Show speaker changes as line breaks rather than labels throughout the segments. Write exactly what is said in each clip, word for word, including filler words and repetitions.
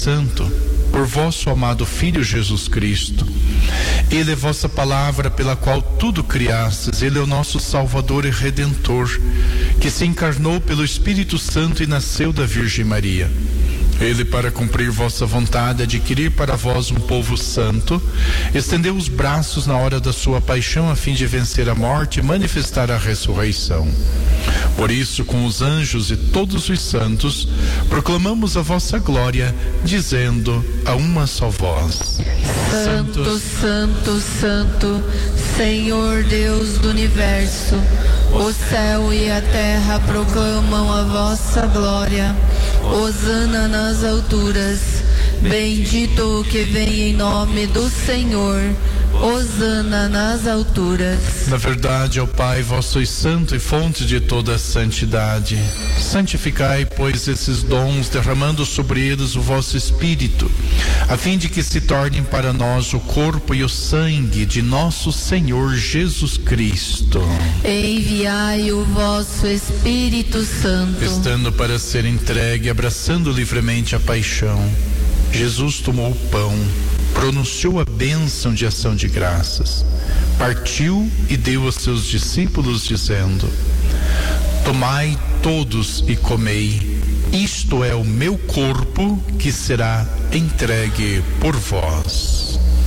Santo, por vosso amado Filho Jesus Cristo. Ele é vossa palavra pela qual tudo criastes. Ele é o nosso Salvador e Redentor, que se encarnou pelo Espírito Santo e nasceu da Virgem Maria. Ele, para cumprir vossa vontade, adquirir para vós um povo santo, estendeu os braços na hora da sua paixão a fim de vencer a morte e manifestar a ressurreição. Por isso, com os anjos e todos os santos, proclamamos a vossa glória, dizendo a uma só voz:
Santo, Santo, Santo, Senhor Deus do Universo, o céu e a terra proclamam a vossa glória. Hosana nas alturas, bendito o que vem em nome do Senhor. Hosana nas alturas.
Na verdade, ó Pai, vós sois santo e fonte de toda a santidade. Santificai, pois, esses dons, derramando sobre eles o vosso Espírito, a fim de que se tornem para nós o corpo e o sangue de nosso Senhor Jesus Cristo.
Enviai o vosso Espírito Santo.
Estando para ser entregue, abraçando livremente a paixão, Jesus tomou o pão, pronunciou a bênção de ação de graças, partiu e deu aos seus discípulos, dizendo: Tomai todos e comei, isto é o meu corpo que será entregue por vós.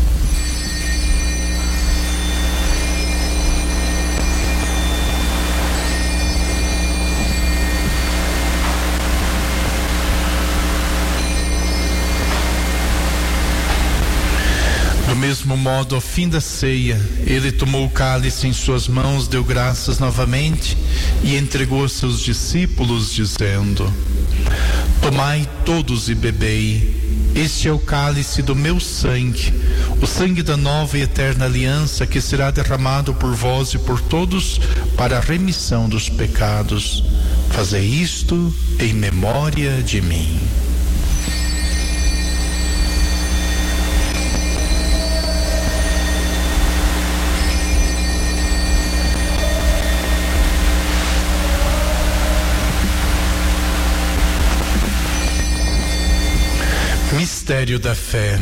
Do mesmo modo, ao fim da ceia, ele tomou o cálice em suas mãos, deu graças novamente e entregou a seus discípulos, dizendo: Tomai todos e bebei, este é o cálice do meu sangue, o sangue da nova e eterna aliança, que será derramado por vós e por todos para a remissão dos pecados. Fazei isto em memória de mim. Mistério da fé.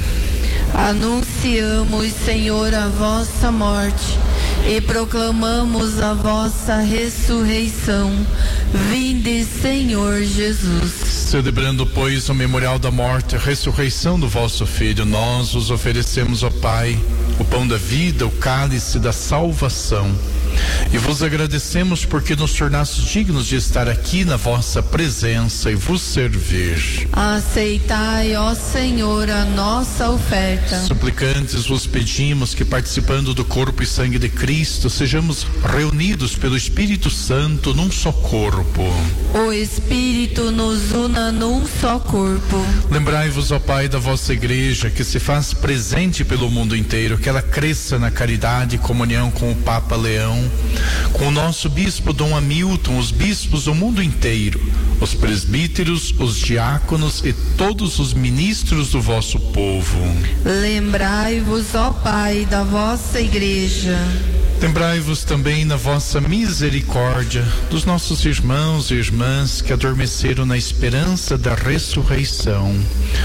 Anunciamos, Senhor, a vossa morte e proclamamos a vossa ressurreição. Vinde, Senhor Jesus.
Celebrando, pois, o memorial da morte e ressurreição do vosso Filho, nós os oferecemos, ó Pai, o pão da vida, o cálice da salvação. E vos agradecemos porque nos tornastes dignos de estar aqui na vossa presença e vos servir.
Aceitai, ó Senhor, a nossa oferta.
Suplicantes vos pedimos que, participando do corpo e sangue de Cristo, sejamos reunidos pelo Espírito Santo num só corpo.
O Espírito nos una num só corpo.
Lembrai-vos, ó Pai, da vossa igreja, que se faz presente pelo mundo inteiro, que ela cresça na caridade e comunhão com o Papa Leão, com o nosso bispo Dom Hamilton, os bispos do mundo inteiro, os presbíteros, os diáconos e todos os ministros do vosso povo.
Lembrai-vos, ó Pai, da vossa igreja.
Lembrai-vos também na vossa misericórdia dos nossos irmãos e irmãs que adormeceram na esperança da ressurreição.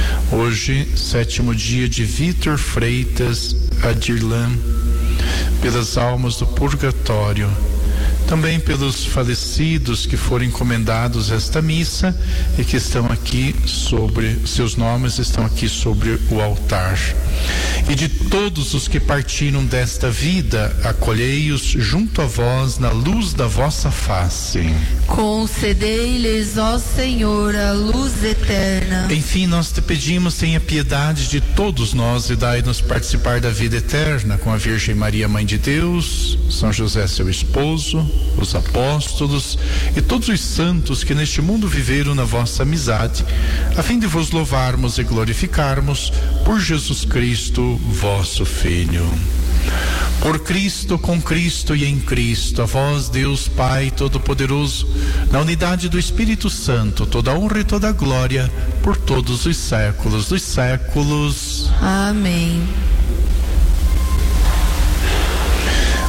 Hoje, sétimo dia de Vitor Freitas Adirlan, pelas almas do purgatório, também pelos falecidos que foram encomendados a esta missa e que estão aqui sobre, seus nomes estão aqui sobre o altar. E de todos os que partiram desta vida, acolhei-os junto a vós na luz da vossa face.
Concedei-lhes, ó Senhor, a luz eterna.
Enfim, nós te pedimos, tenha piedade de todos nós e dai-nos participar da vida eterna com a Virgem Maria, Mãe de Deus, São José, seu esposo, os apóstolos e todos os santos que neste mundo viveram na vossa amizade, a fim de vos louvarmos e glorificarmos por Jesus Cristo, vosso Filho. Por Cristo, com Cristo e em Cristo, a vós, Deus Pai Todo-Poderoso, na unidade do Espírito Santo, toda honra e toda glória por todos os séculos dos séculos.
Amém.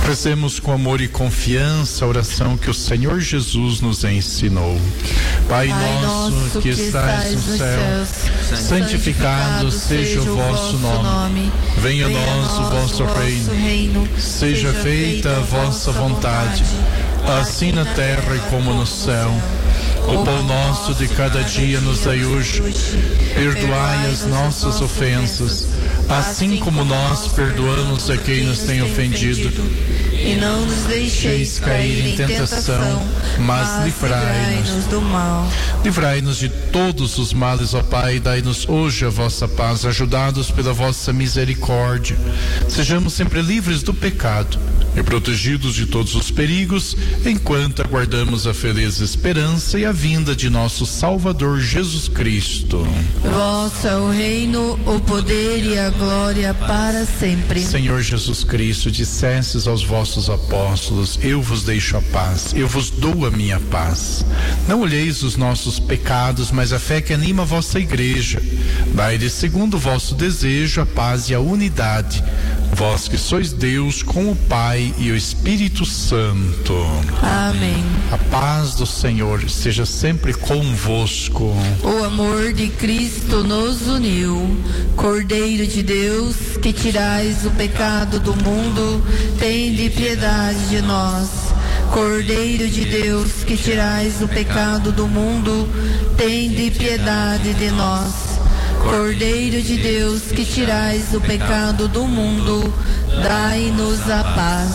Rezemos com amor e confiança a oração que o Senhor Jesus nos ensinou. Pai, Pai nosso, nosso que estais no céu, céus, santificado seja o vosso nome. Venha a nós o vosso reino. reino. Seja feita a vossa vontade, assim na terra e como no céu. O pão nosso de cada dia nos dai hoje. Perdoai as nossas ofensas, assim como nós perdoamos a quem nos tem ofendido.
E não nos deixeis cair em tentação, mas livrai-nos do mal.
Livrai-nos de todos os males, ó Pai, e dai-nos hoje a vossa paz, ajudados pela vossa misericórdia. Sejamos sempre livres do pecado e protegidos de todos os perigos, enquanto aguardamos a feliz esperança e a vinda de nosso Salvador Jesus Cristo.
Vosso é o reino, o poder e a glória para sempre.
Senhor Jesus Cristo, dissestes aos vossos apóstolos: eu vos deixo a paz, eu vos dou a minha paz. Não olheis os nossos pecados, mas a fé que anima a vossa igreja. Dai-lhe, segundo o vosso desejo, a paz e a unidade. Vós que sois Deus com o Pai e o Espírito Santo.
Amém.
A paz do Senhor esteja sempre convosco.
O amor de Cristo nos uniu. Cordeiro de Deus, que tirais o pecado do mundo, tende piedade de nós. Cordeiro de Deus, que tirais o pecado do mundo, tende piedade de nós. Cordeiro de Deus, que tirais o pecado do mundo, dai-nos a paz.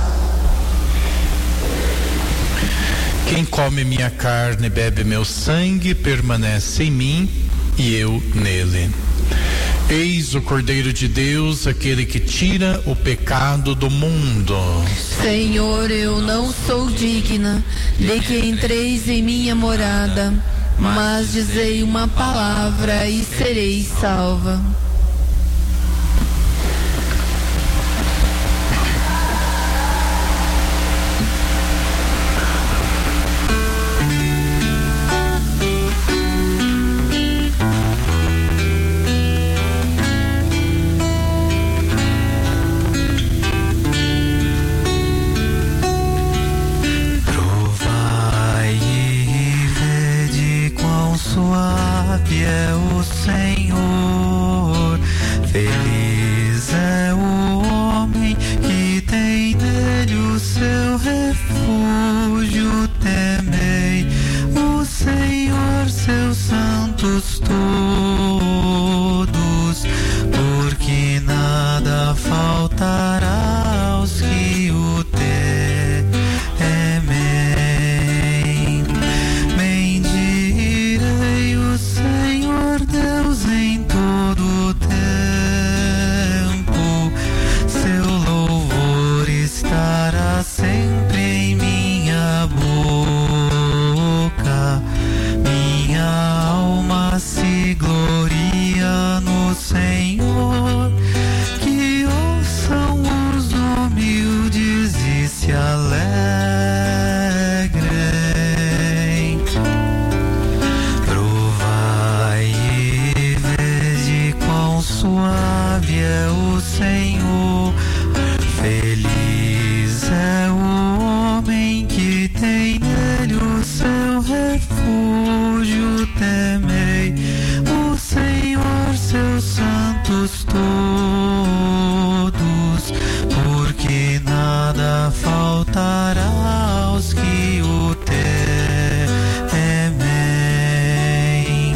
Quem come minha carne e bebe meu sangue permanece em mim e eu nele. Eis o Cordeiro de Deus, aquele que tira o pecado do mundo.
Senhor, eu não sou digna de que entreis em minha morada, mas dizei uma palavra e serei salva.
É o Senhor, feliz é o homem que tem nele o seu refúgio. Temei o Senhor, seus santos todos, porque nada faltará aos que o temem. Bendirei o Senhor Deus em todo tempo, seu louvor estará sempre em minha boca. Minha alma se gloria no Senhor, que ouçam os humildes e se alegrem. Provai e vede quão suave é o Senhor. Feliz é o homem que tem nele o seu refúgio. Temei o Senhor, seus santos todos, porque nada faltará aos que o temem.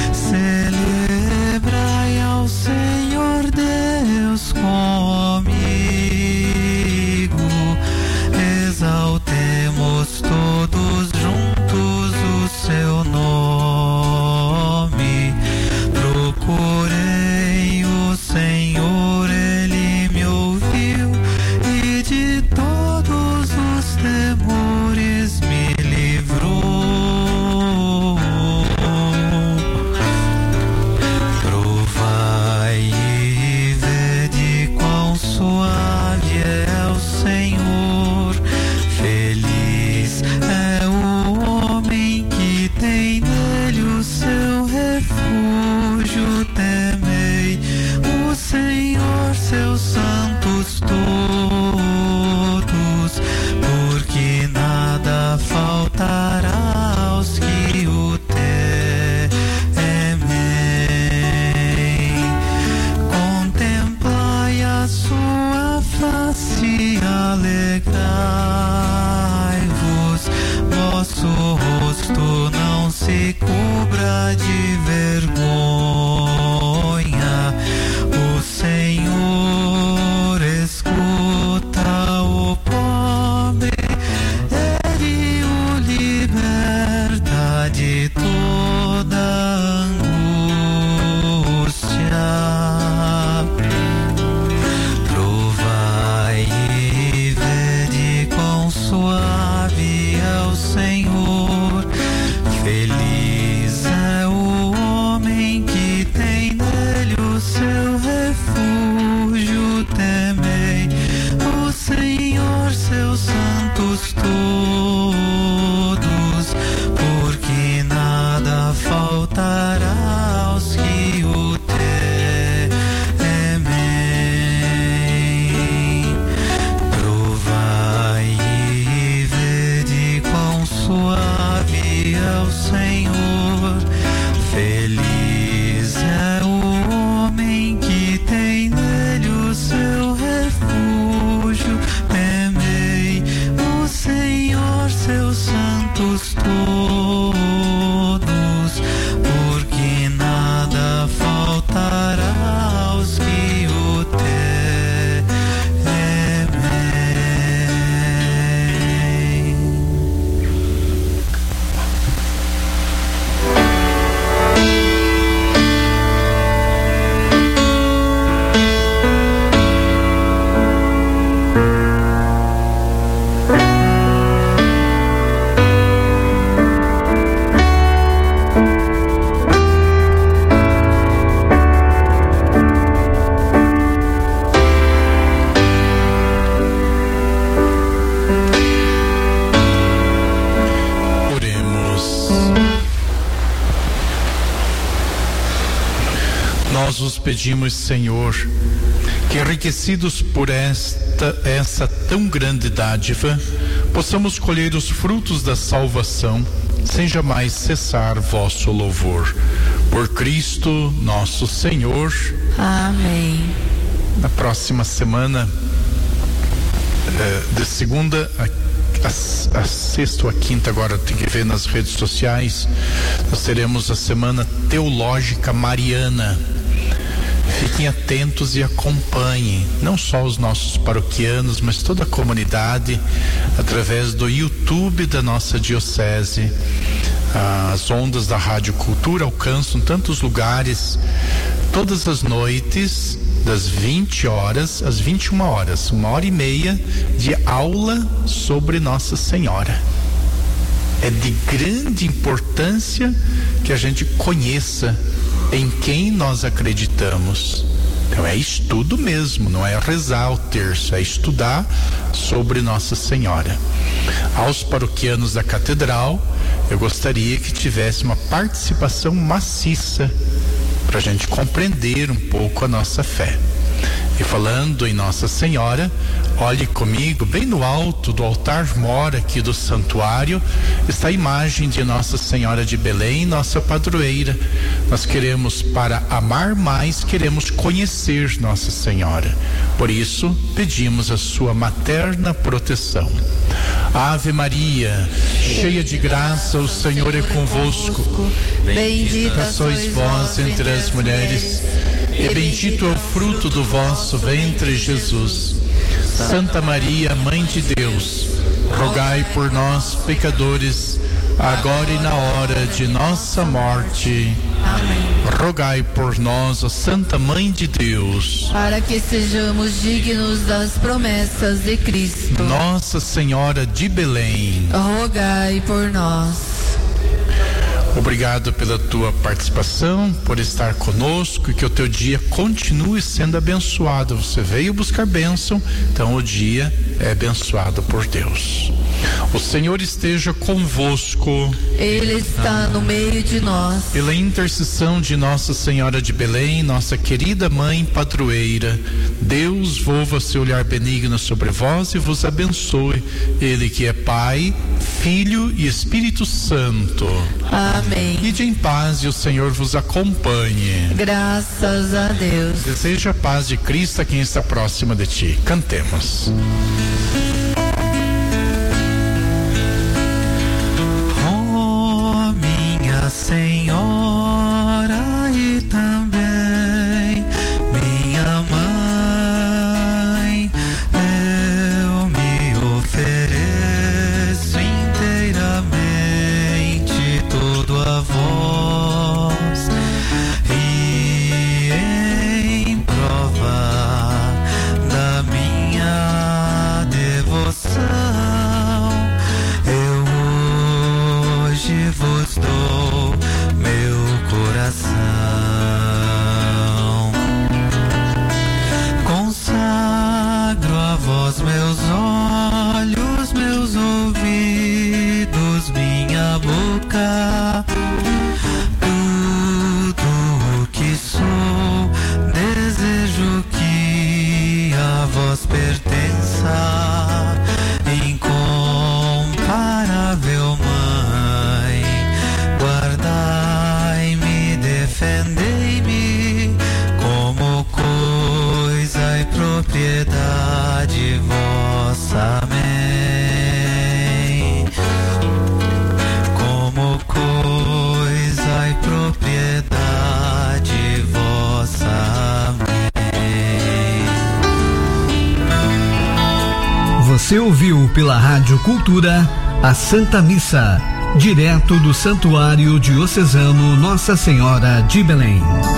Celebrai ao Senhor Deus comigo, exaltemos todos juntos o seu nome. Procurei o Senhor, ele me ouviu e de todos os temores me livrou. Provai e vede quão suave é o Senhor. Feliz é o homem que tem nele o seu refúgio. Temei o Senhor, seus santos todos,
Nós os pedimos, Senhor, que enriquecidos por esta, essa tão grande dádiva, possamos colher os frutos da salvação, sem jamais cessar vosso louvor. Por Cristo nosso Senhor.
Amém.
Na próxima semana, de segunda a, a, a sexta ou a quinta, agora tem que ver nas redes sociais, nós teremos a Semana Teológica Mariana. Fiquem atentos e acompanhem, não só os nossos paroquianos, mas toda a comunidade, através do YouTube da nossa diocese. As ondas da Rádio Cultura alcançam tantos lugares, todas as noites, das vinte horas às vinte e uma horas, uma hora e meia de aula sobre Nossa Senhora. É de grande importância que a gente conheça em quem nós acreditamos. Então é estudo mesmo, não é rezar o terço, é estudar sobre Nossa Senhora. Aos paroquianos da Catedral, eu gostaria que tivesse uma participação maciça para a gente compreender um pouco a nossa fé. E falando em Nossa Senhora, olhe comigo, bem no alto do altar-mor aqui do santuário, está a imagem de Nossa Senhora de Belém, nossa padroeira. Nós queremos, para amar mais, queremos conhecer Nossa Senhora. Por isso, pedimos a sua materna proteção. Ave Maria, cheia de graça, o Senhor é convosco. Bendita sois vós entre as mulheres, e bendito é o fruto do vosso ventre, Jesus. Santa Maria, Mãe de Deus, rogai por nós, pecadores, agora e na hora de nossa morte. Amém. Rogai por nós, ó Santa Mãe de Deus,
para que sejamos dignos das promessas de Cristo.
Nossa Senhora de Belém,
rogai por nós.
Obrigado pela tua participação, por estar conosco, e que o teu dia continue sendo abençoado. Você veio buscar bênção, então o dia é abençoado por Deus. O Senhor esteja convosco.
Ele está no meio de nós.
Pela intercessão de Nossa Senhora de Belém, nossa querida Mãe Padroeira, Deus volva seu olhar benigno sobre vós e vos abençoe. Ele que é Pai, Filho e Espírito Santo.
Amém.
Ide em paz e o Senhor vos acompanhe.
Graças a Deus.
Deseja a paz de Cristo a quem está próximo de ti. Cantemos.
Oh, minha Senhora e também minha mãe, eu me ofereço inteiramente todo a vós, e em prova da minha devoção eu hoje vos dou meu coração. Consagro a vós meus olhos, meus ouvidos, minha boca, tudo o que sou. Desejo que a vós pertença, incomparável Mãe. Guardai-me, defendei-me como coisa e propriedade vossa. Amém. Como coisa e propriedade vossa. Amém.
Você ouviu pela Rádio Cultura a Santa Missa, direto do Santuário Diocesano Nossa Senhora de Belém.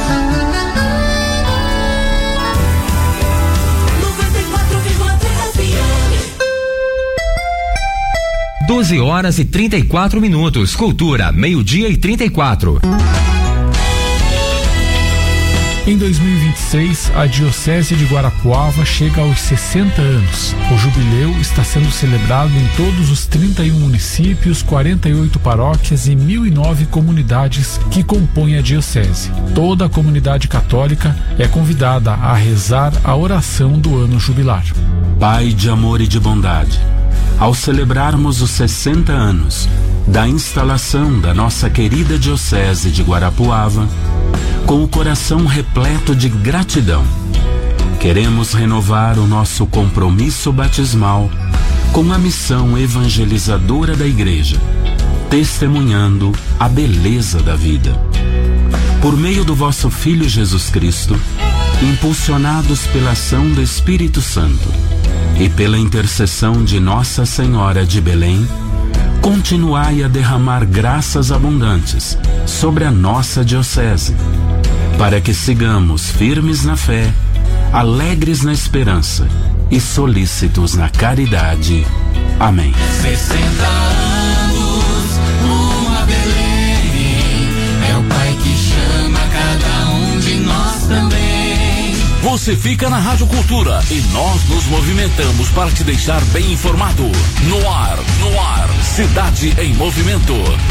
doze horas e trinta e quatro minutos. Cultura, meio-dia e trinta e quatro.
Em dois mil e vinte e seis, a Diocese de Guarapuava chega aos sessenta anos. O jubileu está sendo celebrado em todos os trinta e um municípios, quarenta e oito paróquias e mil e nove comunidades que compõem a Diocese. Toda a comunidade católica é convidada a rezar a oração do ano jubilar.
Pai de amor e de bondade, ao celebrarmos os sessenta anos da instalação da nossa querida Diocese de Guarapuava, com o coração repleto de gratidão, queremos renovar o nosso compromisso batismal com a missão evangelizadora da Igreja, testemunhando a beleza da vida. Por meio do vosso Filho Jesus Cristo, impulsionados pela ação do Espírito Santo e pela intercessão de Nossa Senhora de Belém, continuai a derramar graças abundantes sobre a nossa Diocese, para que sigamos firmes na fé, alegres na esperança e solícitos na caridade. Amém.
sessenta anos, uma Belém, é o Pai que chama cada um de nós também.
Você fica na Rádio Cultura e nós nos movimentamos para te deixar bem informado. No ar, no ar, Cidade em Movimento.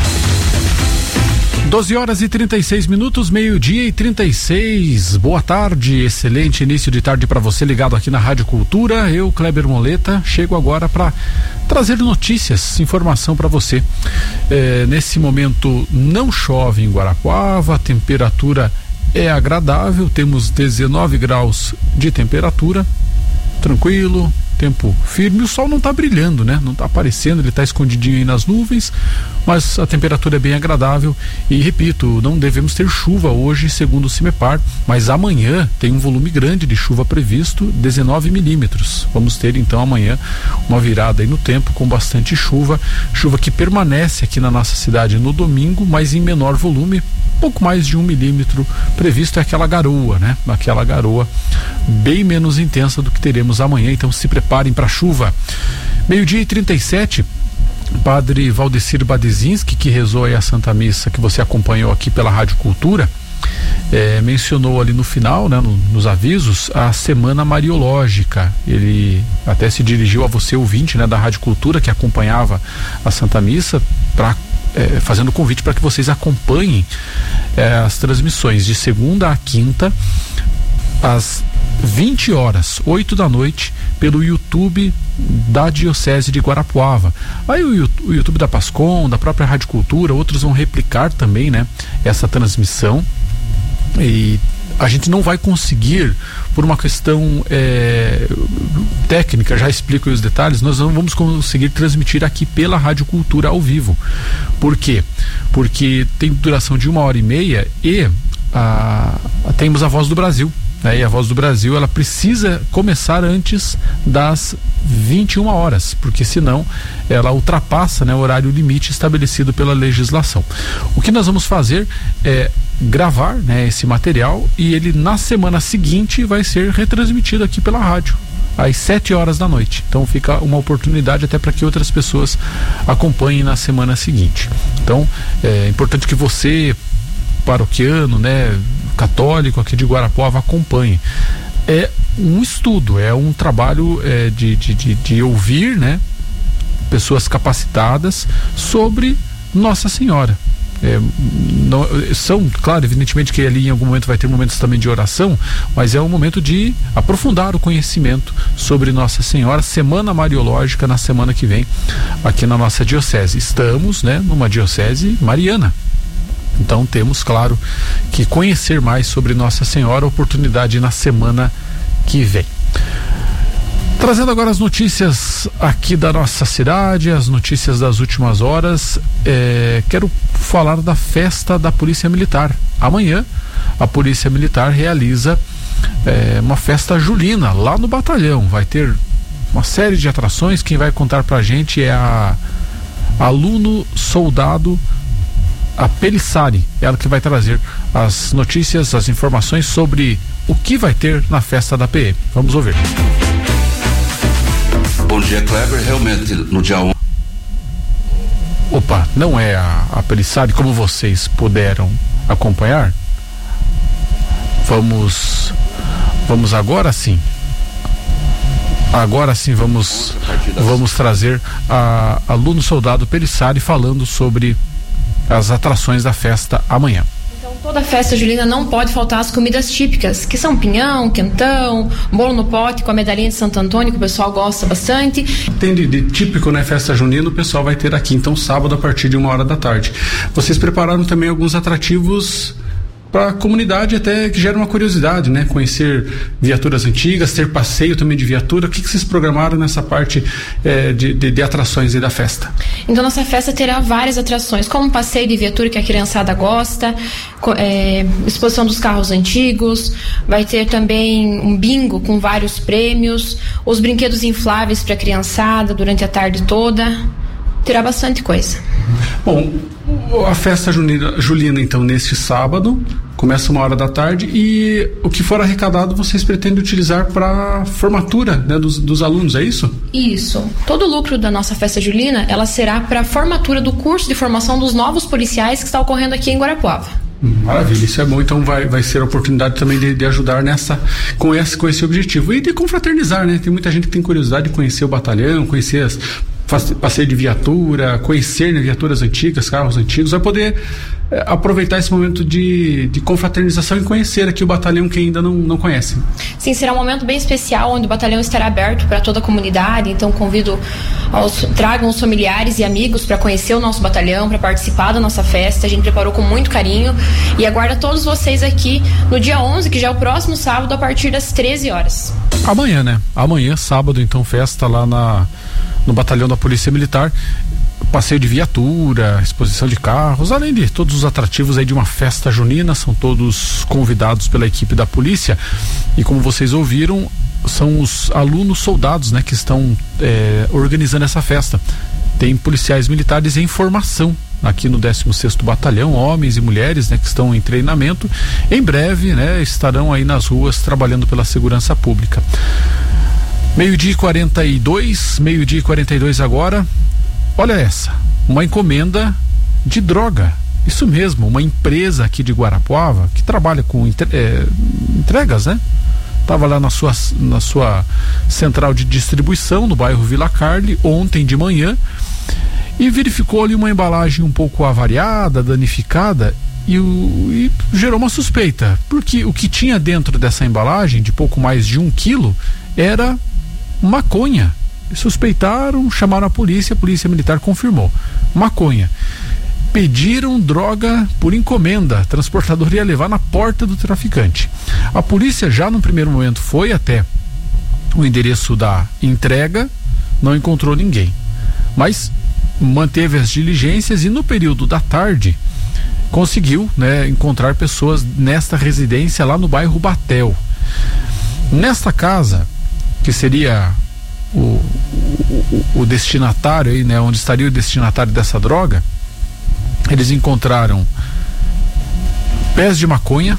doze horas e trinta e seis minutos, meio-dia e trinta e seis. Boa tarde, excelente início de tarde para você ligado aqui na Rádio Cultura. Eu, Kleber Moleta, chego agora para trazer notícias, informação para você. É, nesse momento não chove em Guarapuava, a temperatura é agradável, temos dezenove graus de temperatura, tranquilo, tempo firme. O sol não está brilhando, né? Não está aparecendo, ele está escondidinho aí nas nuvens, mas a temperatura é bem agradável e, repito, não devemos ter chuva hoje, segundo o CIMEPAR, mas amanhã tem um volume grande de chuva previsto, dezenove milímetros. Vamos ter então amanhã uma virada aí no tempo com bastante chuva, chuva que permanece aqui na nossa cidade no domingo, mas em menor volume, pouco mais de um milímetro previsto. É aquela garoa, né? Aquela garoa bem menos intensa do que teremos amanhã, então se preparem para a chuva. Meio-dia e trinta e sete, Padre Valdecir Badezinski, que rezou aí a Santa Missa, que você acompanhou aqui pela Rádio Cultura, é, mencionou ali no final, né, no, nos avisos, a Semana Mariológica. Ele até se dirigiu a você, ouvinte, né, da Rádio Cultura, que acompanhava a Santa Missa, para É, fazendo convite para que vocês acompanhem é, as transmissões de segunda a quinta às vinte horas, oito da noite, pelo YouTube da Diocese de Guarapuava. Aí o, o YouTube da Pascom, da própria Rádio Cultura, outros vão replicar também, né, essa transmissão. E a gente não vai conseguir, por uma questão é, técnica, já explico os detalhes, nós não vamos conseguir transmitir aqui pela Rádio Cultura ao vivo. Por quê? Porque tem duração de uma hora e meia e a, a, temos a Voz do Brasil, né? E a Voz do Brasil, ela precisa começar antes das vinte e uma horas, porque senão ela ultrapassa, né, o horário limite estabelecido pela legislação. O que nós vamos fazer é gravar, né, esse material, e ele na semana seguinte vai ser retransmitido aqui pela rádio às sete horas da noite. Então fica uma oportunidade até para que outras pessoas acompanhem na semana seguinte. Então é importante que você, paroquiano, né, católico aqui de Guarapuava, acompanhe. É um estudo, é um trabalho é, de, de, de, de ouvir, né, pessoas capacitadas sobre Nossa Senhora. É, não, são, claro, evidentemente que ali em algum momento vai ter momentos também de oração, mas é um momento de aprofundar o conhecimento sobre Nossa Senhora. Semana Mariológica na semana que vem aqui na nossa diocese. Estamos, né, numa diocese mariana, então temos, claro, que conhecer mais sobre Nossa Senhora. Oportunidade na semana que vem. Trazendo agora as notícias aqui da nossa cidade, as notícias das últimas horas. É, quero falar da festa da Polícia Militar. Amanhã a Polícia Militar realiza é, uma festa julina lá no batalhão. Vai ter uma série de atrações. Quem vai contar pra gente é a aluno soldado a Pelissari, ela que vai trazer as notícias, as informações sobre o que vai ter na festa da P M. Vamos ouvir.
Bom dia, Kleber. Realmente, no dia onze.
Opa, não é a, a Pelissari, como vocês puderam acompanhar? Vamos, vamos agora sim. Agora sim vamos, vamos trazer a aluno soldado Pelissari falando sobre as atrações da festa amanhã.
Então, toda festa julina não pode faltar as comidas típicas, que são pinhão, quentão, bolo no pote com a medalhinha de Santo Antônio, que o pessoal gosta bastante.
Tem de, de típico, né, festa junina, o pessoal vai ter aqui, então, sábado, a partir de uma hora da tarde. Vocês prepararam também alguns atrativos para a comunidade, até que gera uma curiosidade, né? Conhecer viaturas antigas, ter passeio também de viatura. O que, que vocês programaram nessa parte eh, de, de, de atrações aí da festa?
Então, nossa festa terá várias atrações, como um passeio de viatura que a criançada gosta, é, exposição dos carros antigos, vai ter também um bingo com vários prêmios, os brinquedos infláveis para a criançada durante a tarde toda. Terá bastante coisa.
Bom, a festa junina, julina, então, neste sábado, começa uma hora da tarde, e o que for arrecadado vocês pretendem utilizar para formatura, né, dos, dos alunos, é isso?
Isso. Todo o lucro da nossa festa julina, ela será para a formatura do curso de formação dos novos policiais que está ocorrendo aqui em Guarapuava.
Maravilha, isso é bom. Então vai, vai ser a oportunidade também de, de ajudar nessa, com, esse, com esse objetivo e de confraternizar, né? Tem muita gente que tem curiosidade de conhecer o batalhão, conhecer as passeio de viatura, conhecer, né, viaturas antigas, carros antigos, vai poder é, aproveitar esse momento de, de confraternização e conhecer aqui o batalhão que ainda não, não conhece.
Sim, será um momento bem especial onde o batalhão estará aberto para toda a comunidade, então convido aos, tragam os familiares e amigos para conhecer o nosso batalhão, para participar da nossa festa. A gente preparou com muito carinho e aguarda todos vocês aqui no dia onze, que já é o próximo sábado, a partir das treze horas.
Amanhã, né? Amanhã, sábado, então, festa lá na no batalhão da Polícia Militar, passeio de viatura, exposição de carros, além de todos os atrativos aí de uma festa junina. São todos convidados pela equipe da polícia e, como vocês ouviram, são os alunos soldados, né, que estão é, organizando essa festa. Tem policiais militares em formação aqui no décimo sexto Batalhão, homens e mulheres, né, que estão em treinamento. Em breve, né, estarão aí nas ruas trabalhando pela segurança pública. Meio-dia e quarenta e dois, meio-dia e quarenta e dois agora. Olha essa, uma encomenda de droga. Isso mesmo, uma empresa aqui de Guarapuava que trabalha com entre, é, entregas, né? Estava lá na sua, na sua central de distribuição no bairro Vila Carli ontem de manhã e verificou ali uma embalagem um pouco avariada, danificada, e, o, e gerou uma suspeita, porque o que tinha dentro dessa embalagem, de pouco mais de um quilo, era maconha. Suspeitaram, chamaram a polícia, a polícia militar confirmou. Maconha. Pediram droga por encomenda. A transportadora ia levar na porta do traficante. A polícia já no primeiro momento foi até o endereço da entrega, não encontrou ninguém. Mas manteve as diligências e no período da tarde conseguiu, né, encontrar pessoas nesta residência lá no bairro Batel. Nesta casa, que seria o, o, o destinatário aí, né, onde estaria o destinatário dessa droga, eles encontraram pés de maconha,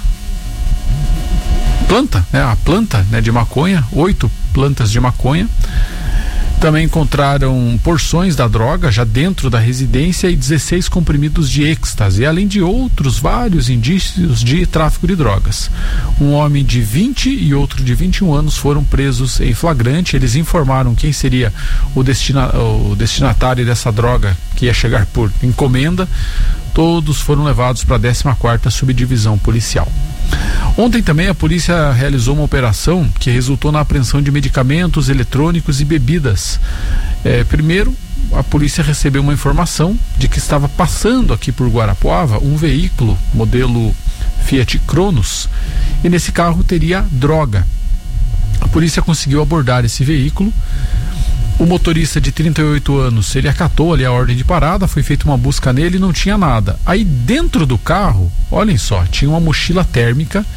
planta, né, a planta, né, de maconha, oito plantas de maconha. Também encontraram porções da droga já dentro da residência e dezesseis comprimidos de êxtase, além de outros vários indícios de tráfico de drogas. Um homem de vinte e outro de vinte e um anos foram presos em flagrante. Eles informaram quem seria o, destina, o destinatário dessa droga que ia chegar por encomenda. Todos foram levados para a décima quarta Subdivisão Policial. Ontem também a polícia realizou uma operação que resultou na apreensão de medicamentos, eletrônicos e bebidas. É, primeiro, a polícia recebeu uma informação de que estava passando aqui por Guarapuava um veículo modelo Fiat Cronos e nesse carro teria droga. A polícia conseguiu abordar esse veículo. O motorista de trinta e oito anos, ele acatou ali a ordem de parada, foi feita uma busca nele e não tinha nada. Aí dentro do carro, olhem só, tinha uma mochila térmica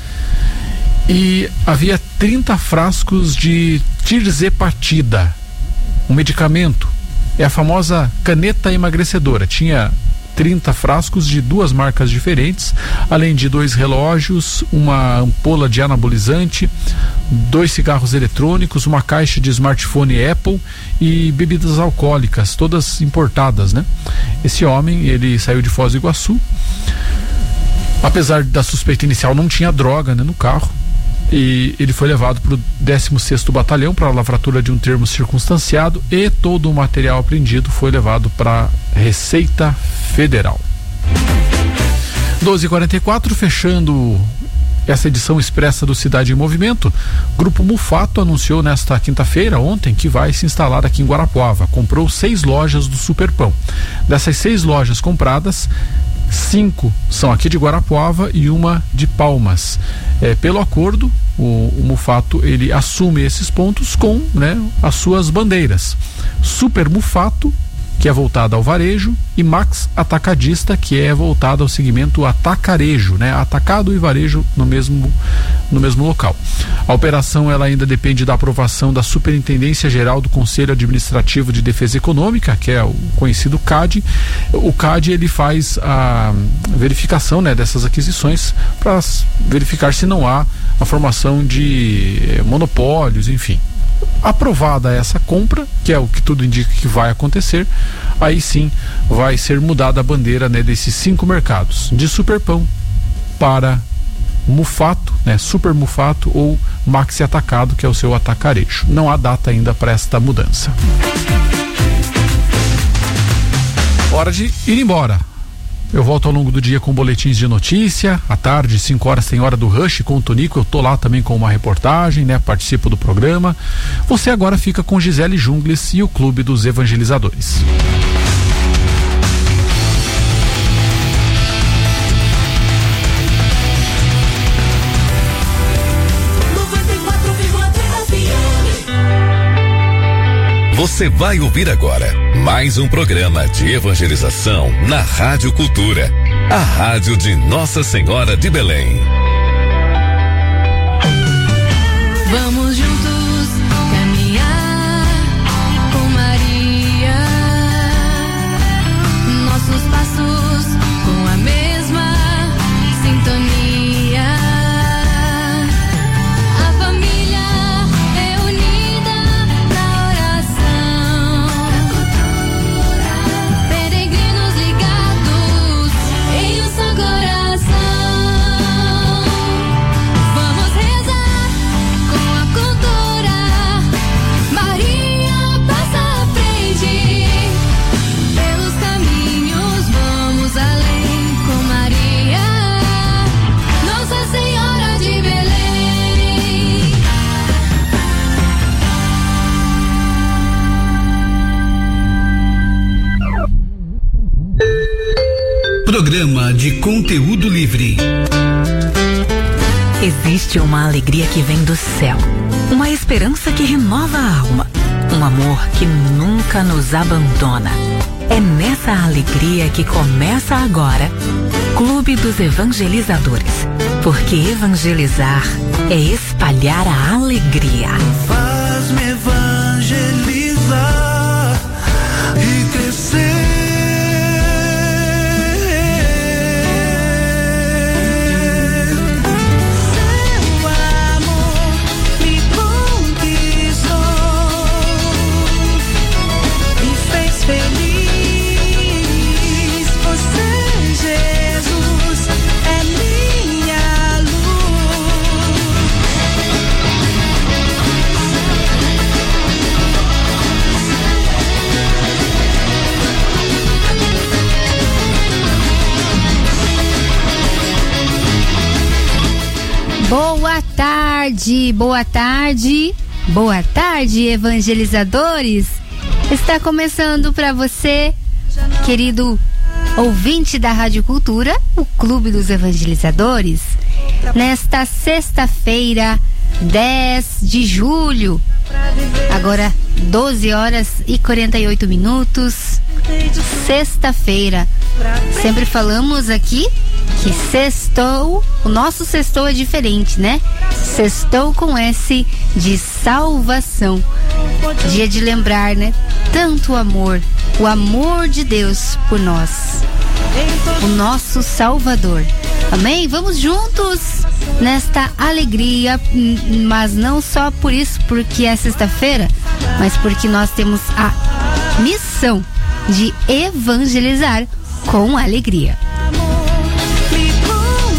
e havia trinta frascos de tirzepatida, um medicamento, é a famosa caneta emagrecedora. Tinha trinta frascos de duas marcas diferentes, além de dois relógios, uma ampola de anabolizante, dois cigarros eletrônicos, uma caixa de smartphone Apple e bebidas alcoólicas, todas importadas, né? Esse homem, ele saiu de Foz do Iguaçu, Apesar da suspeita inicial, não tinha droga, né, no carro. E ele foi levado para o décimo sexto Batalhão para a lavratura de um termo circunstanciado e todo o material apreendido foi levado para a Receita Federal. doze e quarenta e quatro, fechando essa edição expressa do Cidade em Movimento. Grupo Mufato anunciou nesta quinta-feira, ontem, que vai se instalar aqui em Guarapuava. Comprou seis lojas do Superpão. Dessas seis lojas compradas, cinco são aqui de Guarapuava e uma de Palmas. É, pelo acordo, o, o Mufato ele assume esses pontos com, né, as suas bandeiras. Super Mufato, que é voltada ao varejo, e Max Atacadista, que é voltada ao segmento atacarejo, né? Atacado e varejo no mesmo, no mesmo local. A operação ela ainda depende da aprovação da Superintendência Geral do Conselho Administrativo de Defesa Econômica, que é o conhecido C A D. O C A D ele faz a verificação, né, dessas aquisições para verificar se não há a formação de eh, monopólios, enfim. Aprovada essa compra, que é o que tudo indica que vai acontecer, aí sim vai ser mudada a bandeira, né, desses cinco mercados, de Superpão para Mufato, né, Super Mufato ou Maxi Atacado, que é o seu atacarejo. Não há data ainda para esta mudança. Hora de ir embora. Eu volto ao longo do dia com boletins de notícia. À tarde, cinco horas, tem Hora do Rush com o Tonico. Eu tô lá também com uma reportagem, né? Participo do programa. Você agora fica com Gisele Jungles e o Clube dos Evangelizadores.
Você vai ouvir agora mais um programa de evangelização na Rádio Cultura, a rádio de Nossa Senhora de Belém.
Vamos juntos caminhar com Maria, nossos passos com a mesma sintonia.
Programa de conteúdo livre.
Existe uma alegria que vem do céu, uma esperança que renova a alma, um amor que nunca nos abandona. É nessa alegria que começa agora Clube dos Evangelizadores, porque evangelizar é espalhar a alegria.
Faz-me evangelizar e crescer.
Boa tarde, boa tarde, boa tarde, evangelizadores. Está começando para você, querido ouvinte da Rádio Cultura, o Clube dos Evangelizadores, nesta sexta-feira, dez de julho, agora doze horas e quarenta e oito minutos, sexta-feira. Sempre falamos aqui que sextou, o nosso sextou é diferente, né? Sextou com S de salvação. Dia de lembrar, né? Tanto amor, o amor de Deus por nós, o nosso Salvador. Amém? Vamos juntos nesta alegria, mas não só por isso, porque é sexta-feira, mas porque nós temos a missão de evangelizar com alegria.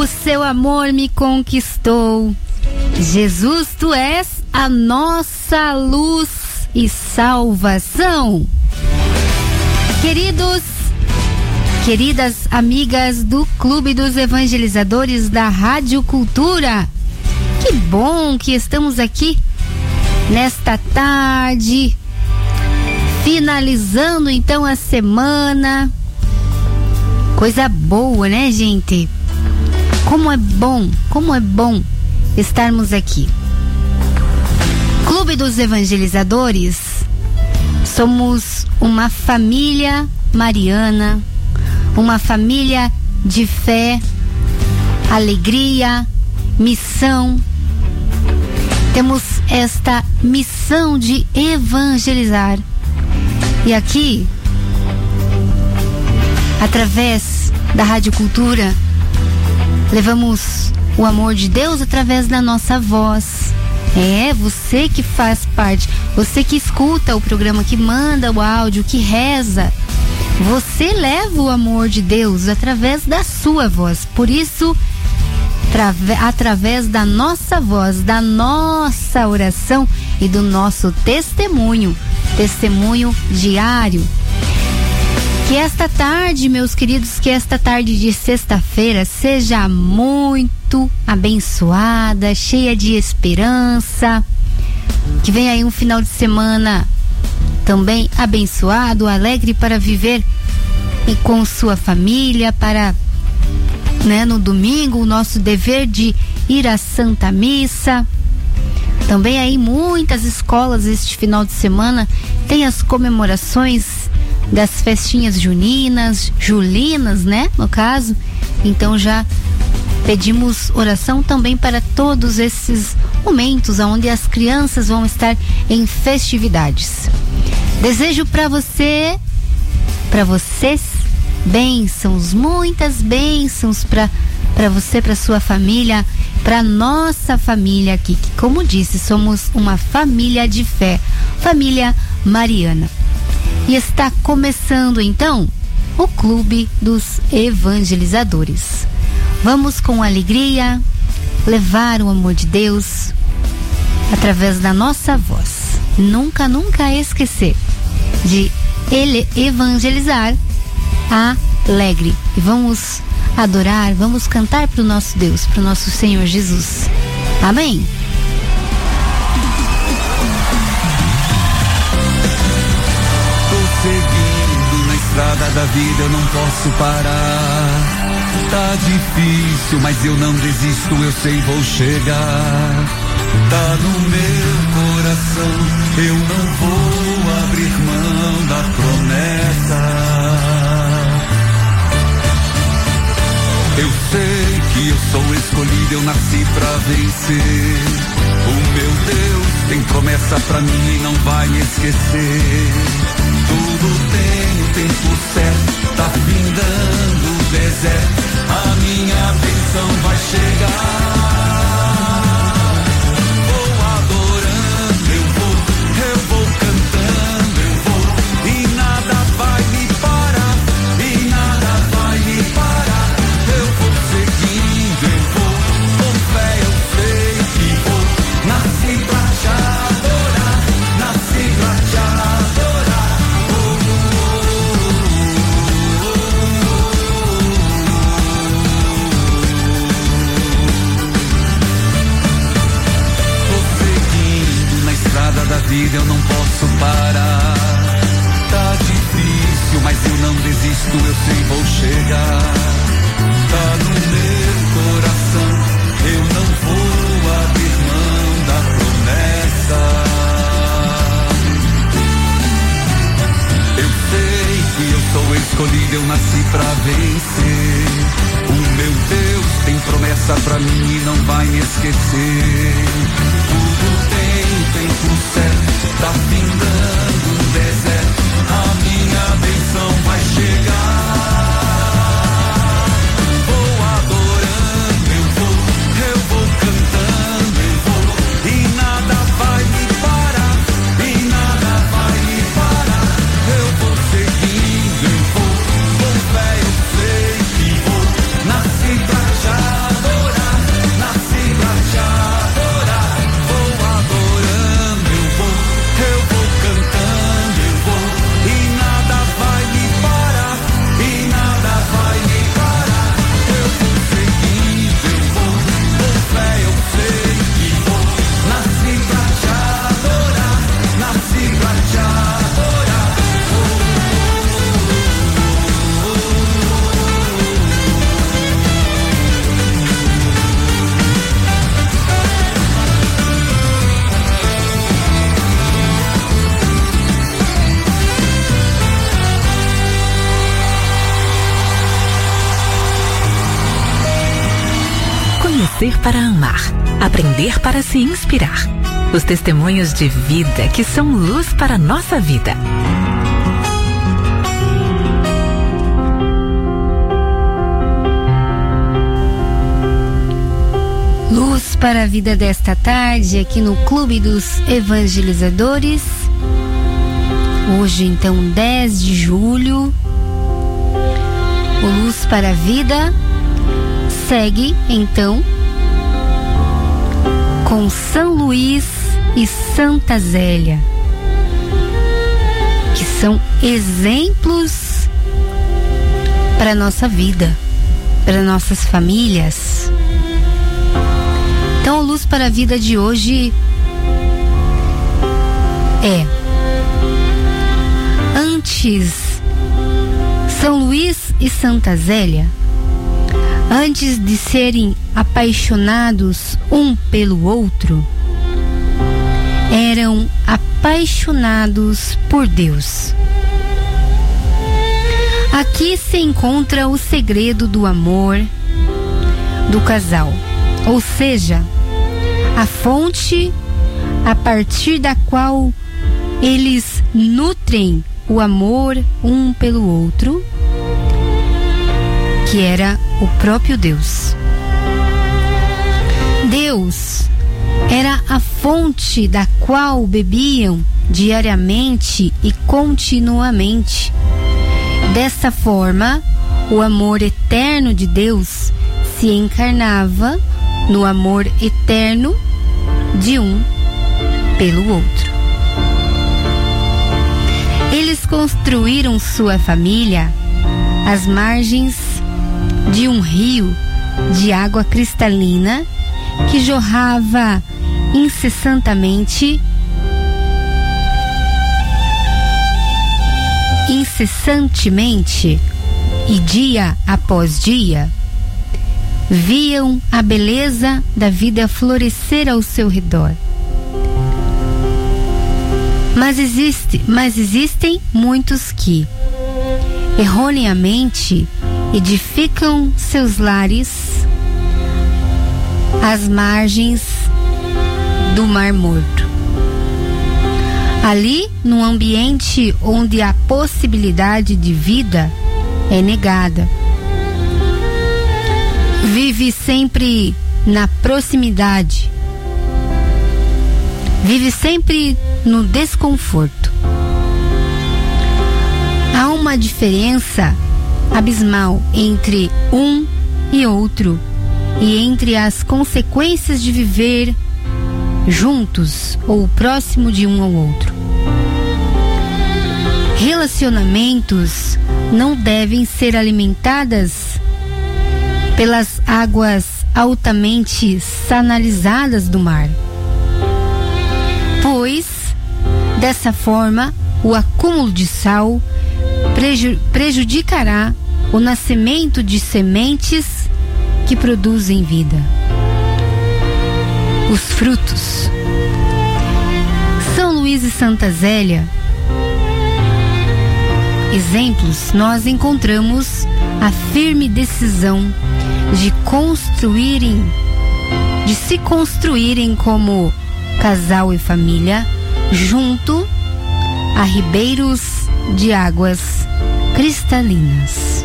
O seu amor me conquistou. Jesus, tu és a nossa luz e salvação. Queridos, queridas amigas do Clube dos Evangelizadores da Rádio Cultura, que bom que estamos aqui nesta tarde, finalizando então a semana. Coisa boa, né, gente? Como é bom, como é bom estarmos aqui. Clube dos Evangelizadores, somos uma família mariana, uma família de fé, alegria, missão. Temos esta missão de evangelizar. E aqui, através da Rádio Cultura, levamos o amor de Deus através da nossa voz. É, você que faz parte, você que escuta o programa, que manda o áudio, que reza, você leva o amor de Deus através da sua voz. Por isso, através da nossa voz, da nossa oração e do nosso testemunho, testemunho diário. Que esta tarde, meus queridos, que esta tarde de sexta-feira seja muito abençoada, cheia de esperança. Que venha aí um final de semana também abençoado, alegre para viver e com sua família, para, né, no domingo, o nosso dever de ir à Santa Missa. Também aí muitas escolas este final de semana tem as comemorações das festinhas juninas, julinas, né, no caso. Então já pedimos oração também para todos esses momentos onde as crianças vão estar em festividades. Desejo para você, para vocês, bênçãos, muitas bênçãos para para você, para sua família, para nossa família aqui, que, como disse, somos uma família de fé, família mariana. E está começando então o Clube dos Evangelizadores. Vamos com alegria levar o amor de Deus através da nossa voz. Nunca, nunca esquecer de ele evangelizar alegre. E vamos adorar, vamos cantar para o nosso Deus, para o nosso Senhor Jesus. Amém?
Seguindo na estrada da vida, eu não posso parar. Tá difícil, mas eu não desisto, eu sei vou chegar. Tá no meu coração, eu não vou abrir mão da promessa. Eu sei que eu sou escolhido, eu nasci pra vencer. O meu Deus tem promessa pra mim e não vai me esquecer. Tudo tem o tempo certo, tá findando o deserto, a minha bênção vai chegar. Vou adorando, eu vou, eu vou cantando, eu vou, e nada vai me parar, e nada vai me parar. Eu vou seguindo, eu vou, com fé eu sei que vou, nasci pra te adorar, nasci pra te adorar. Da vida eu não posso parar. Tá difícil, mas eu não desisto, eu sei vou chegar. Tá no meu coração, eu não vou abrir mão da promessa. Eu sei que eu sou escolhido, eu nasci pra vencer. O meu Deus tem promessa pra mim e não vai me esquecer. Tudo tem tempo certo, tá findando o deserto, a minha bênção vai chegar. Vou adorando, eu vou, eu vou cantando, eu vou, e nada vai me parar, e nada vai me parar. Eu vou seguindo, eu vou, com fé eu sei que vou, nasci pra te adorar.
Conhecer para amar, aprender para se inspirar. Os testemunhos de vida que são luz para a nossa vida.
Luz para a vida desta tarde aqui no Clube dos Evangelizadores. Hoje, então, dez de julho. O Luz para a Vida segue, então, com São Luís e Santa Zélia, que são exemplos para a nossa vida, para nossas famílias. Então, a Luz para a Vida de hoje é: antes, São Luís e Santa Zélia, antes de serem apaixonados um pelo outro, eram apaixonados por Deus. Aqui se encontra o segredo do amor do casal, ou seja, a fonte a partir da qual eles nutrem o amor um pelo outro, que era o próprio Deus. Deus era a fonte da qual bebiam diariamente e continuamente. Dessa forma, o amor eterno de Deus se encarnava no amor eterno de um pelo outro. Eles construíram sua família às margens de um rio de água cristalina que jorrava incessantemente incessantemente e dia após dia. Viam a beleza da vida florescer ao seu redor. Mas, existe, mas existem muitos que, erroneamente, edificam seus lares às margens do Mar Morto. Ali, num ambiente onde a possibilidade de vida é negada. Vive sempre na proximidade. Vive sempre no desconforto. Há uma diferença abismal entre um e outro e entre as consequências de viver juntos ou próximo de um ao outro. Relacionamentos não devem ser alimentadas pelas águas altamente sanalizadas do mar, pois dessa forma o acúmulo de sal preju- prejudicará o nascimento de sementes que produzem vida. Os frutos. São Luís e Santa Zélia, exemplos, nós encontramos a firme decisão de construírem, de se construírem como casal e família junto a ribeiros de águas cristalinas.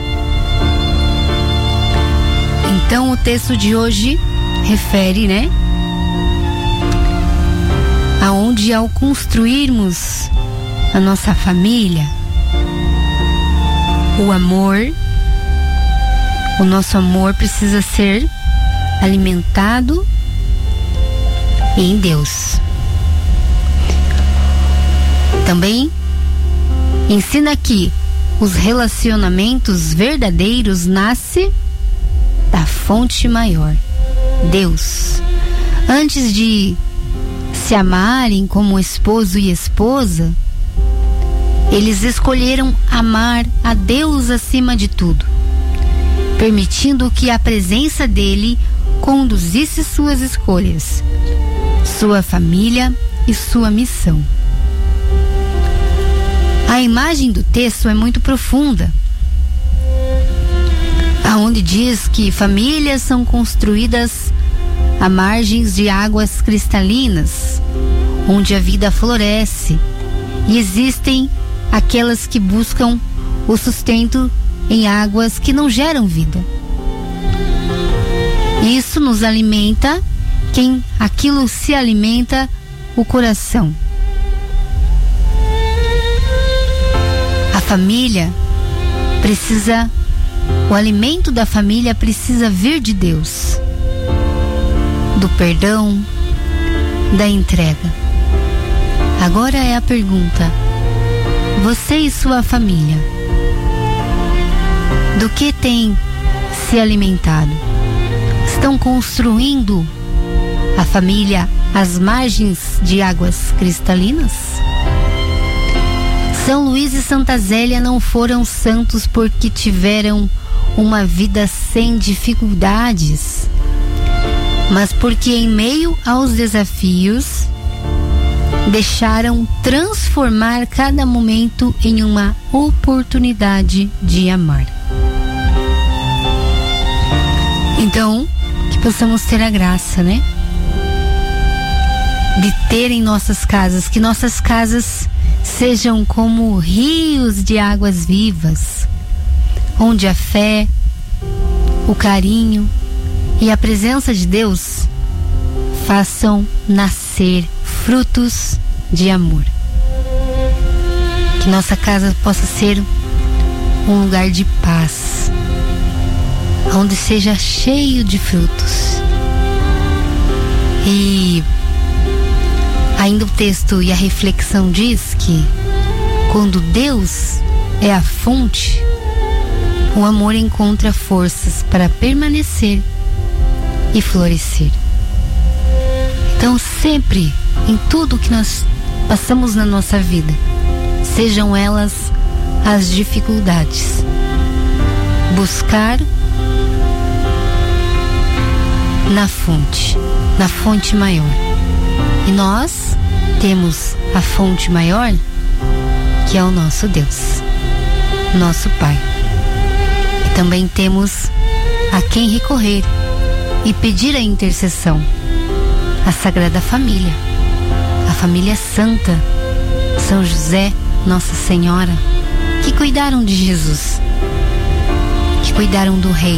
Então o texto de hoje refere, né, aonde ao construirmos a nossa família, o amor, o nosso amor precisa ser alimentado em Deus. Também ensina que os relacionamentos verdadeiros nascem da fonte maior, Deus. Antes de se amarem como esposo e esposa, eles escolheram amar a Deus acima de tudo, permitindo que a presença dele conduzisse suas escolhas, sua família e sua missão. A imagem do texto é muito profunda. aonde diz que famílias são construídas a margens de águas cristalinas, onde a vida floresce, e existem aquelas que buscam o sustento em águas que não geram vida. Isso nos alimenta, quem aquilo se alimenta, o coração. A família precisa, o alimento da família precisa vir de Deus, do perdão, da entrega. Agora é a pergunta: você e sua família, do que tem se alimentado? Estão construindo a família às margens de águas cristalinas? São Luís e Santa Zélia não foram santos porque tiveram uma vida sem dificuldades, mas porque em meio aos desafios deixaram transformar cada momento em uma oportunidade de amar. Então, que possamos ter a graça, né? De ter em nossas casas, que nossas casas sejam como rios de águas vivas, onde a fé, o carinho e a presença de Deus façam nascer frutos de amor. Que nossa casa possa ser um lugar de paz, onde seja cheio de frutos. E ainda o texto e a reflexão diz que quando Deus é a fonte, o amor encontra forças para permanecer e florescer. Então, sempre, em tudo que nós passamos na nossa vida, sejam elas as dificuldades, buscar na fonte, na fonte maior. E nós temos a fonte maior, que é o nosso Deus, nosso Pai. E também temos a quem recorrer e pedir a intercessão, a Sagrada Família, a família santa, São José, Nossa Senhora, que cuidaram de Jesus, que cuidaram do Rei.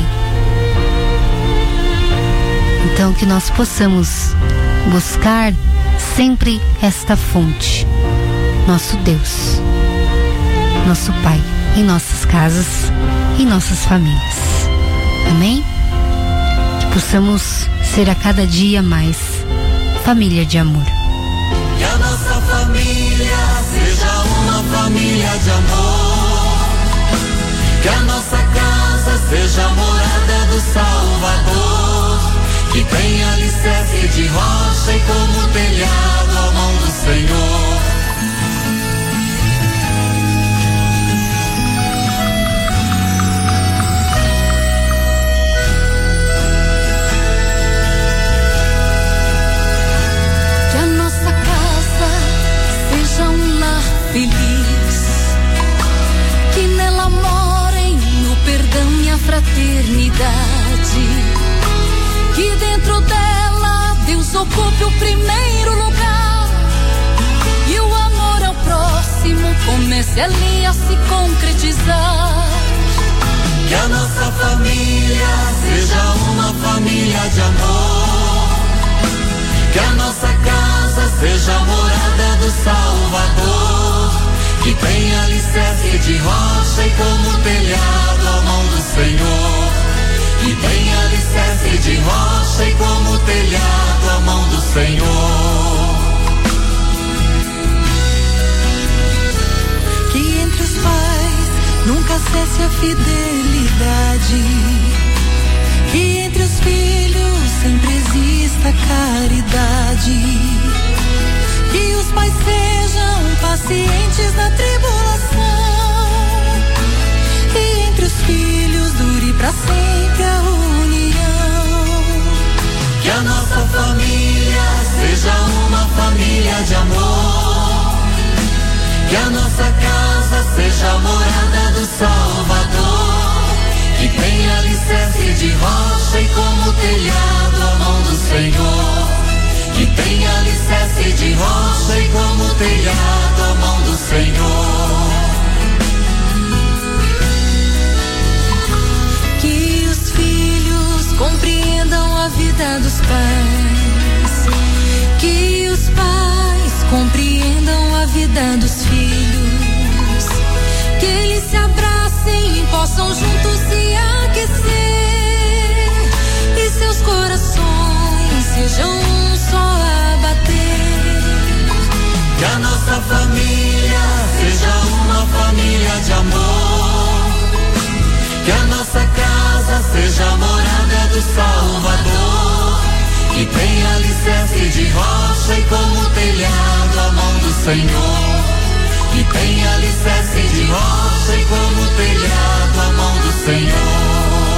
Então, que nós possamos buscar sempre esta fonte, nosso Deus, nosso Pai, em nossas casas, em nossas famílias. Amém? Que possamos ser a cada dia mais família de amor.
Que a nossa família seja uma família de amor. Que a nossa casa seja a morada do Salvador. Que tenha alicerce de rocha e como telhado a mão do Senhor.
Que a nossa casa seja um lar feliz. Que nela morem o perdão e a fraternidade. Que dentro dela Deus ocupe o primeiro lugar. E o amor ao próximo comece ali a se concretizar.
Que a nossa família seja uma família de amor. Que a nossa casa seja a morada do Salvador. Que tenha alicerce de rocha e como telhado a mão do Senhor. Que tenha alicerce de rocha e como telhado a mão do Senhor.
Que entre os pais nunca cesse a fidelidade. Que entre os filhos sempre exista caridade. Que os pais sejam pacientes na tribulação. E entre os filhos dure pra sempre a união.
Que a nossa família seja uma família de amor. Que a nossa casa seja a morada do Salvador. Que tem alicerce de rocha e como telhado a mão do Senhor. Que tem alicerce de rocha e como telhado a mão do Senhor.
Que os filhos compreendam a vida dos pais. Que os pais compreendam a vida dos filhos. Que eles se abracem e possam juntos se aquecer. E seus corações sejam um só a bater.
Que a nossa família seja uma família de amor. Que a nossa casa seja a morada do Salvador. Que tenha alicerce de rocha e como telhado a mão do Senhor. Que tenha alicerce de rocha e como telhado a mão do Senhor.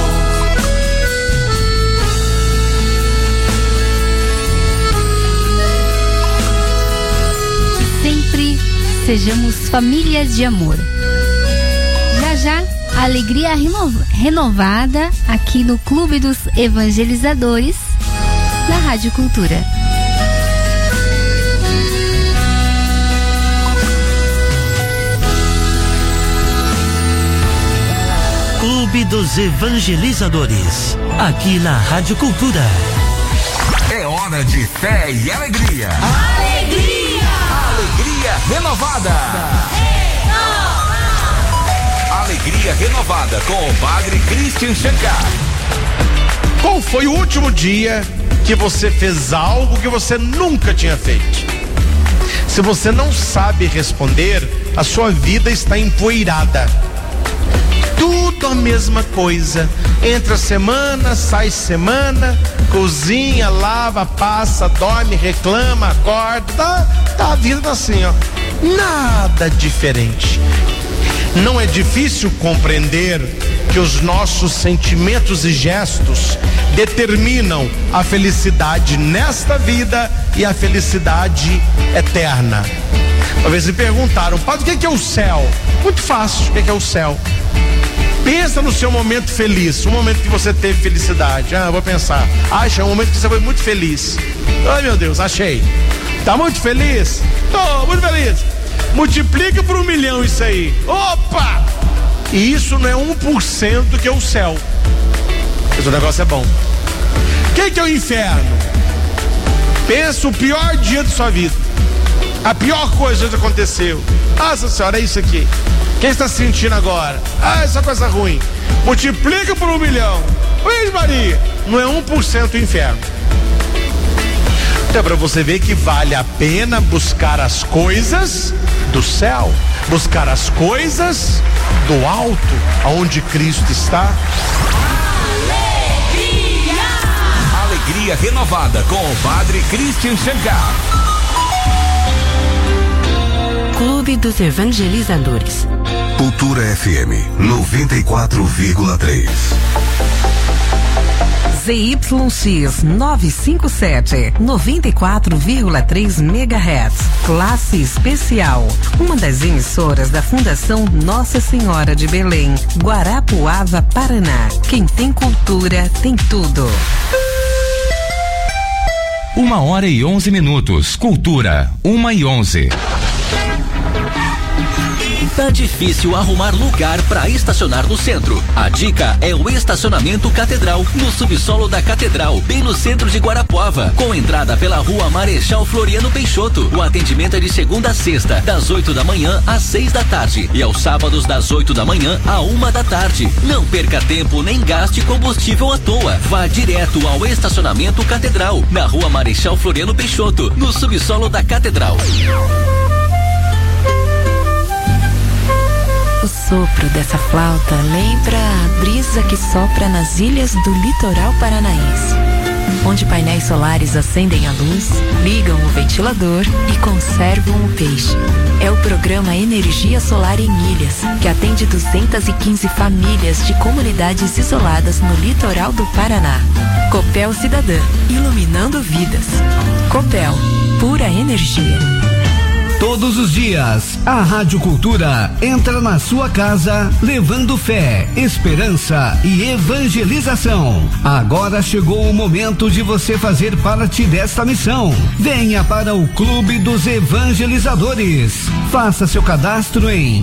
Sempre sejamos famílias de amor. Já já, a alegria renov- renovada aqui no Clube dos Evangelizadores, na Rádio Cultura.
Clube dos Evangelizadores, aqui na Rádio Cultura.
É hora de fé e alegria.
Alegria!
Alegria renovada. Alegria renovada com o Padre Christian Shankar.
Qual foi o último dia que você fez algo que você nunca tinha feito? Se você não sabe responder, a sua vida está empoeirada. Tudo a mesma coisa. Entra semana, sai semana, cozinha, lava, passa, dorme, reclama, acorda. Tá, tá a vida assim, ó. Nada diferente. Não é difícil compreender que os nossos sentimentos e gestos determinam a felicidade nesta vida e a felicidade eterna. Talvez me perguntaram, padre, o que é o céu? Muito fácil, o que é o céu? Pensa no seu momento feliz, o momento que você teve felicidade. Ah, vou pensar. Acha um momento que você foi muito feliz. Ai, meu Deus, achei. Tá muito feliz? Tô muito feliz. Multiplica por um milhão isso aí. Opa! E isso não é um por cento que é o céu. Esse negócio é bom. O que, que é o inferno? Pensa o pior dia de sua vida. A pior coisa que aconteceu. Nossa senhora, é isso aqui. Quem está sentindo agora? Ah, essa coisa ruim. Multiplica por um milhão. Ui, Maria, não é um por cento o inferno. Então, para você ver que vale a pena buscar as coisas do céu, buscar as coisas do alto, aonde Cristo está.
Alegria! Alegria renovada com o Padre Christian Shankar.
Clube dos Evangelizadores.
Cultura F M noventa e quatro vírgula três.
Z Y X novecentos e cinquenta e sete, noventa e quatro vírgula três megahertz. Classe especial. Uma das emissoras da Fundação Nossa Senhora de Belém, Guarapuava, Paraná. Quem tem cultura tem tudo.
Uma hora e onze minutos. Cultura, uma e onze.
Tá difícil arrumar lugar para estacionar no centro? A dica é o estacionamento Catedral, no subsolo da Catedral, bem no centro de Guarapuava, com entrada pela rua Marechal Floriano Peixoto. O atendimento é de segunda a sexta, das oito da manhã às seis da tarde e aos sábados das oito da manhã à uma da tarde. Não perca tempo nem gaste combustível à toa. Vá direto ao estacionamento Catedral, na rua Marechal Floriano Peixoto, no subsolo da Catedral.
O sopro dessa flauta lembra a brisa que sopra nas ilhas do litoral paranaense, onde painéis solares acendem a luz, ligam o ventilador e conservam o peixe. É o programa Energia Solar em Ilhas, que atende duzentas e quinze famílias de comunidades isoladas no litoral do Paraná. Copel Cidadã, iluminando vidas. Copel, pura energia.
Todos os dias, a Rádio Cultura entra na sua casa levando fé, esperança e evangelização. Agora chegou o momento de você fazer parte desta missão. Venha para o Clube dos Evangelizadores. Faça seu cadastro em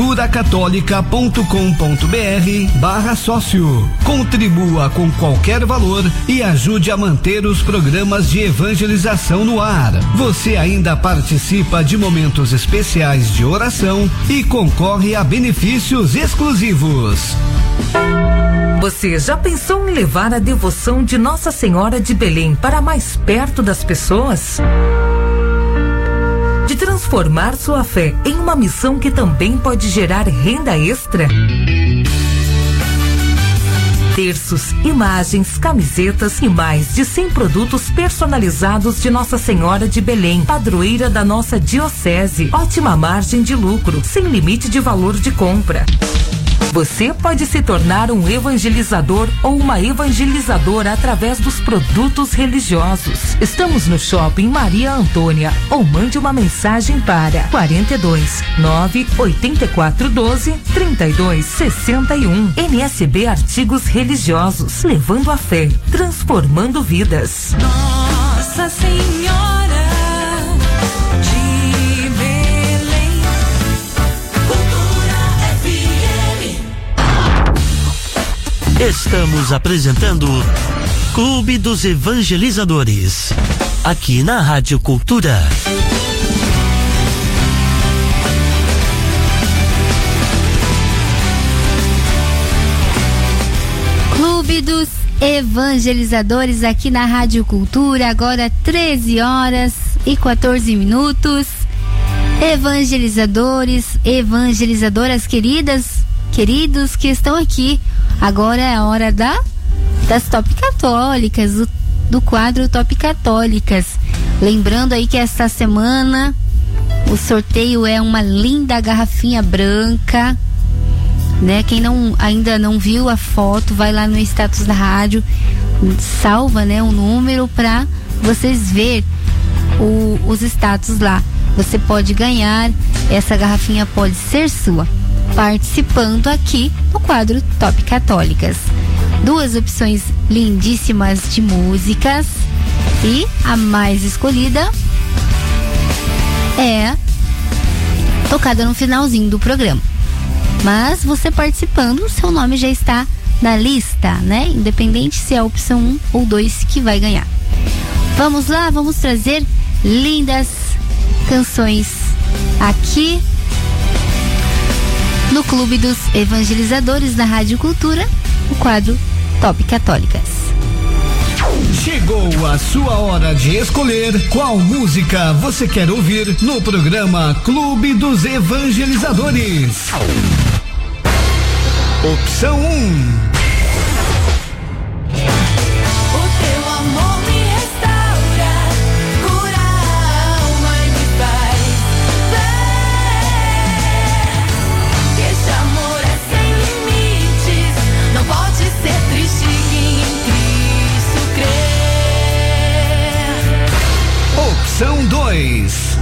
culturacatólica.com.br barra sócio. Contribua com qualquer valor e ajude a manter os programas de evangelização no ar. Você ainda participa de momentos especiais de oração e concorre a benefícios exclusivos.
Você já pensou em levar a devoção de Nossa Senhora de Belém para mais perto das pessoas? De transformar sua fé em uma missão que também pode gerar renda extra? Terços, imagens, camisetas e mais de cem produtos personalizados de Nossa Senhora de Belém, padroeira da nossa diocese. Ótima margem de lucro, sem limite de valor de compra. Você pode se tornar um evangelizador ou uma evangelizadora através dos produtos religiosos. Estamos no Shopping Maria Antônia ou mande uma mensagem para quarenta e dois, nove oitenta e quatro, doze, trinta e dois, sessenta e um. N S B Artigos Religiosos, levando a fé, transformando vidas.
Nossa Senhora
Estamos apresentando Clube dos Evangelizadores, aqui na Rádio Cultura.
Clube dos Evangelizadores aqui na Rádio Cultura, agora treze horas e quatorze minutos. Evangelizadores, evangelizadoras queridas, queridos que estão aqui. Agora é a hora da, das Top Católicas, do, do quadro Top Católicas. Lembrando aí que esta semana o sorteio é uma linda garrafinha branca, né? Quem não, ainda não viu a foto, vai lá no status da rádio, salva, né, um número para vocês ver o, os status lá. Você pode ganhar, essa garrafinha pode ser sua, participando aqui no quadro Top Católicas. Duas opções lindíssimas de músicas e a mais escolhida é tocada no finalzinho do programa. Mas você participando, o seu nome já está na lista, né? Independente se é a opção um ou dois que vai ganhar. Vamos lá, vamos trazer lindas canções aqui no Clube dos Evangelizadores da Rádio Cultura, o quadro Top Católicas.
Chegou a sua hora de escolher qual música você quer ouvir no programa Clube dos Evangelizadores. Opção um. Opção dois.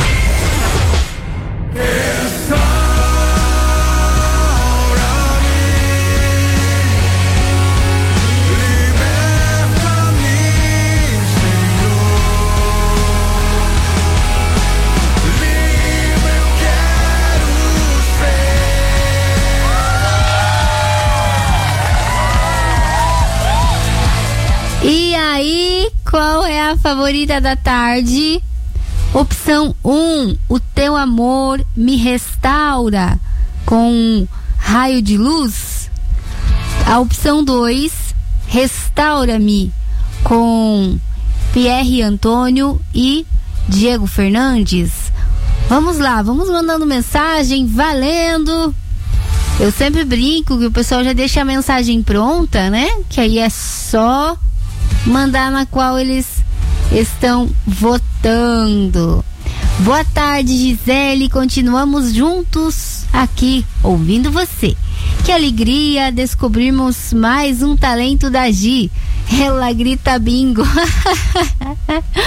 E aí, qual é a favorita da tarde? Opção um, O Teu Amor Me Restaura, com Raio de Luz. A opção dois, Restaura-me, com Pierre Antônio e Diego Fernandes. Vamos lá, vamos mandando mensagem, valendo. Eu sempre brinco que o pessoal já deixa a mensagem pronta, né? Que aí é só mandar na qual eles estão votando. Boa tarde, Gisele. Continuamos juntos aqui, ouvindo você. Que alegria descobrirmos mais um talento da Gi. Ela grita bingo.